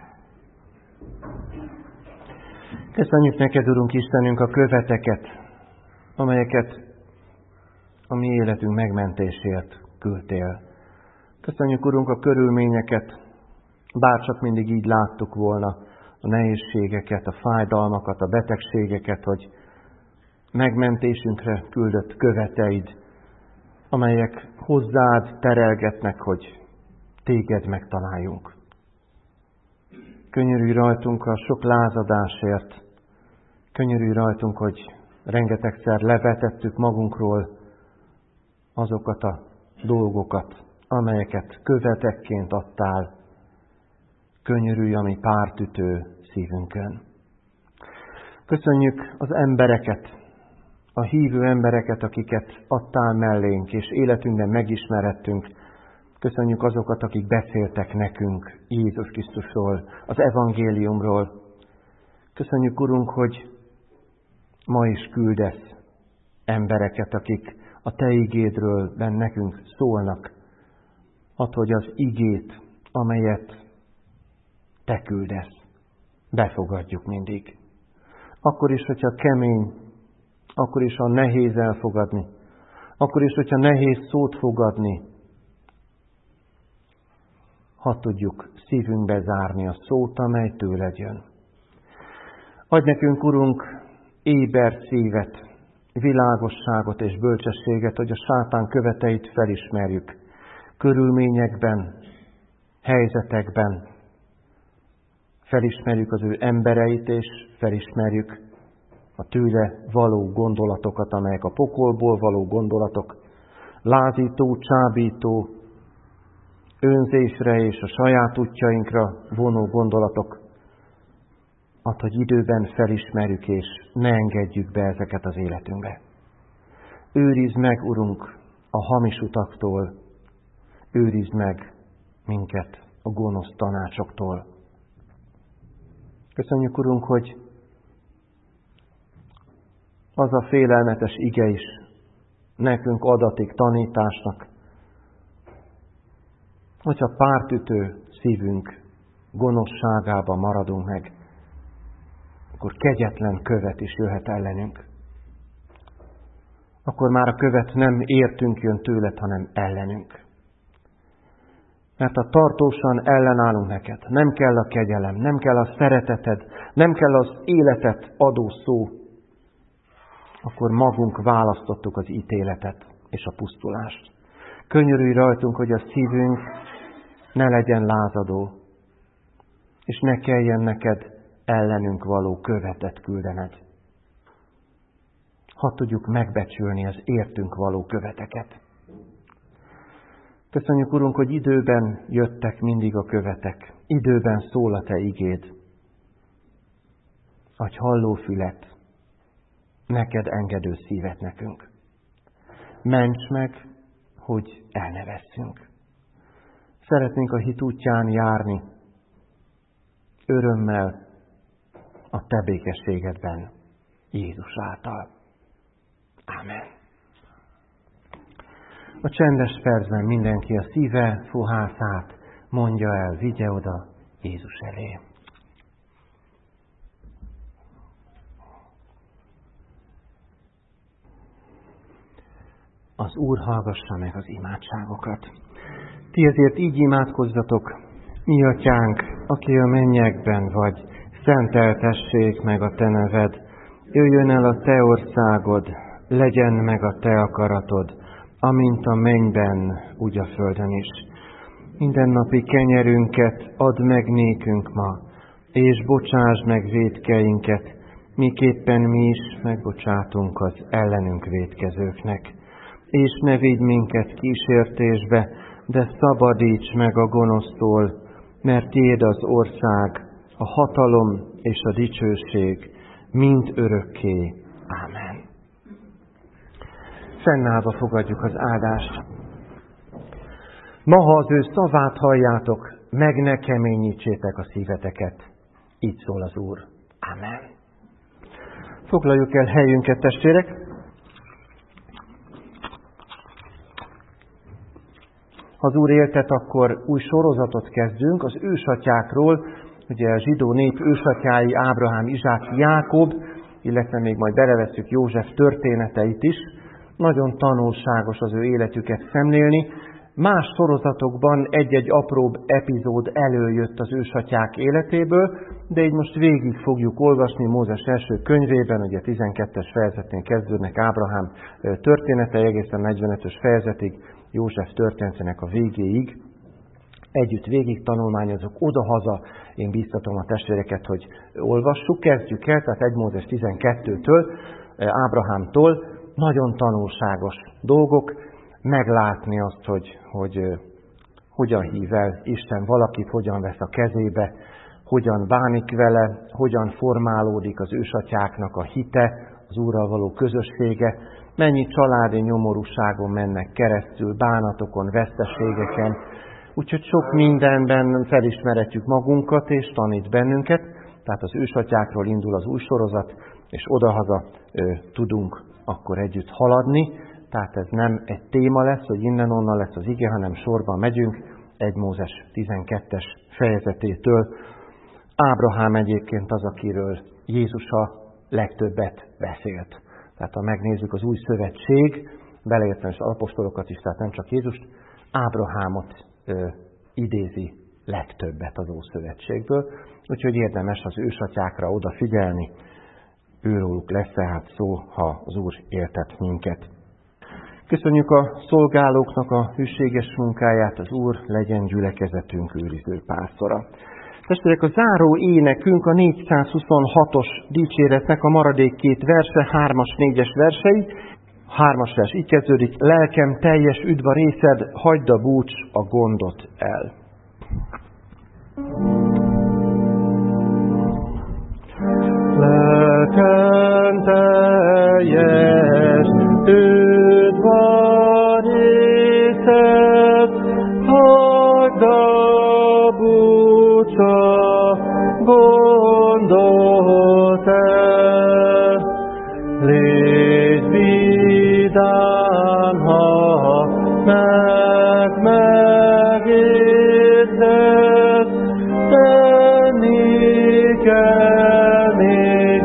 Köszönjük neked, Urunk Istenünk, a követeket, amelyeket a mi életünk megmentésért küldtél. Köszönjük, Urunk, a körülményeket, bárcsak mindig így láttuk volna, a nehézségeket, a fájdalmakat, a betegségeket, hogy megmentésünkre küldött követeid, amelyek hozzád terelgetnek, hogy téged megtaláljunk. Könyörülj rajtunk a sok lázadásért, könyörülj rajtunk, hogy rengetegszer levetettük magunkról azokat a dolgokat, amelyeket követekként adtál. Könyörülj a mi pártütő szívünkön. Köszönjük az embereket, a hívő embereket, akiket adtál mellénk, és életünkben megismerettünk. Köszönjük azokat, akik beszéltek nekünk Jézus Krisztusról, az evangéliumról. Köszönjük, Urunk, hogy ma is küldesz embereket, akik a Te igédről nekünk szólnak. Add, hogy az igét, amelyet Te küldesz, befogadjuk mindig. Akkor is, hogyha kemény, akkor is, ha nehéz elfogadni, akkor is, hogyha nehéz szót fogadni, ha tudjuk szívünkbe zárni a szót, amely tőled jön. Adj nekünk, Urunk, éber szívet, világosságot és bölcsességet, hogy a sátán követeit felismerjük. Körülményekben, helyzetekben felismerjük az ő embereit, és felismerjük a tőle való gondolatokat, amelyek a pokolból való gondolatok, lázító, csábító, önzésre és a saját útjainkra vonó gondolatok. Add, hogy időben felismerjük, és ne engedjük be ezeket az életünkbe. Őrizd meg, Urunk, a hamis utaktól, őrizd meg minket a gonosz tanácsoktól. Köszönjük, Urunk, hogy az a félelmetes ige is nekünk adatik tanításnak, hogyha pártütő szívünk gonoszságába maradunk meg, akkor kegyetlen követ is jöhet ellenünk. Akkor már a követ nem értünk jön tőled, hanem ellenünk. Mert ha tartósan ellenállunk neked, nem kell a kegyelem, nem kell a szereteted, nem kell az életet adó szó, akkor magunk választottuk az ítéletet és a pusztulást. Könyörülj rajtunk, hogy a szívünk ne legyen lázadó, és ne kelljen neked ellenünk való követet küldened. Hadd tudjuk megbecsülni az értünk való követeket. Köszönjük, Urunk, hogy időben jöttek mindig a követek. Időben szól a Te igéd. Adj halló fület, neked engedő szívet nekünk. Ments meg, hogy el ne vesszünk. Szeretnénk a hit útján járni, örömmel, a Te békességedben, Jézus által. Ámen. A csendes percben mindenki a szíve fohászát mondja el, vigye oda Jézus elé. Az Úr hallgassa meg az imádságokat. Ti ezért így imádkozzatok, mi atyánk, aki a mennyekben vagy, szenteltessék meg a Te neved, jöjjön el a Te országod, legyen meg a Te akaratod, amint a mennyben, úgy a földön is. Mindennapi kenyerünket add meg nékünk ma, és bocsásd meg vétkeinket, miképpen mi is megbocsátunk az ellenünk vétkezőknek. És ne vigy minket kísértésbe, de szabadíts meg a gonosztól, mert tiéd az ország, a hatalom és a dicsőség mind örökké. Ámen. Fennállva fogadjuk az áldást. Ma, ha az ő szavát halljátok, meg ne keményítsétek a szíveteket. Így szól az Úr. Ámen. Foglaljuk el helyünket, testvérek. Ha az Úr éltet, akkor új sorozatot kezdünk az ősatyákról, ugye a zsidó nép ősatyái Ábrahám, Izsák, Jákob, illetve még majd belevesszük József történeteit is. Nagyon tanulságos az ő életüket szemlélni. Más sorozatokban egy-egy apróbb epizód előjött az ősatyák életéből, de így most végig fogjuk olvasni Mózes első könyvében, ugye tizenkettes fejezetén kezdődnek Ábrahám története, egészen negyvenötös fejezetig, József történetének a végéig. Együtt végig tanulmányozok oda-haza, én bíztatom a testvéreket, hogy olvassuk, kezdjük el, tehát egy Mózes tizenkettőtől, Ábrahámtól, nagyon tanulságos dolgok, meglátni azt, hogy, hogy uh, hogyan hív el Isten valakit, hogyan vesz a kezébe, hogyan bánik vele, hogyan formálódik az ősatyáknak a hite, az Úrral való közössége, mennyi családi nyomorúságon mennek keresztül, bánatokon, veszteségeken, úgyhogy sok mindenben felismerhetjük magunkat és tanít bennünket, tehát az ősatyákról indul az új sorozat, és odahaza uh, tudunk akkor együtt haladni. Tehát ez nem egy téma lesz, hogy innen-onnan lesz az ige, hanem sorban megyünk egy Mózes tizenkettes fejezetétől. Ábrahám egyébként az, akiről Jézus a legtöbbet beszélt. Tehát ha megnézzük az új szövetség, beleértve az apostolokat is, tehát nem csak Jézust, Ábrahámot ö, idézi legtöbbet az Ószövetségből, úgyhogy érdemes az ősatyákra odafigyelni. Őróluk lesz tehát szó, ha az Úr éltet minket. Köszönjük a szolgálóknak a hűséges munkáját, az Úr legyen gyülekezetünk őriző pásztora. Testvérek, a záró énekünk a négyszázhuszonhatos dicséretnek a maradék két verse, hármas, négyes versei. Hármas vers így kezdődik: lelkem teljes üdv a részed, hagyd a búcs a gondot el. Lelkem teljes üdv a részed, hagyd a búcs a gondot el. Légy vidám, ha meg megérted, tenni kell, még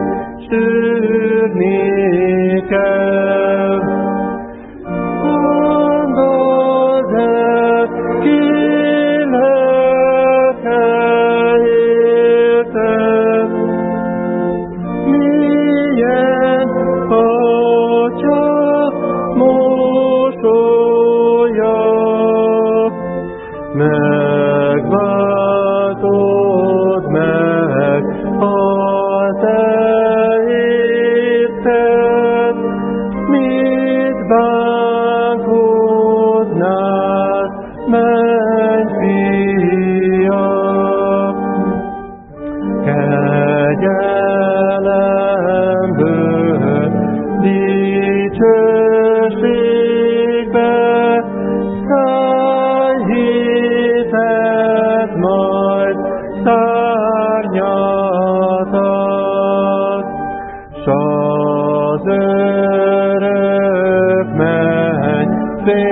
sűrni kell. Gondold el, ki lelke érted, milyen atya mosolya, megváltod meg a te érted, mit bánkodnál, mennyfia. Kegyelemből dicsőségbe szállíted majd szárnyadat, s az örök menny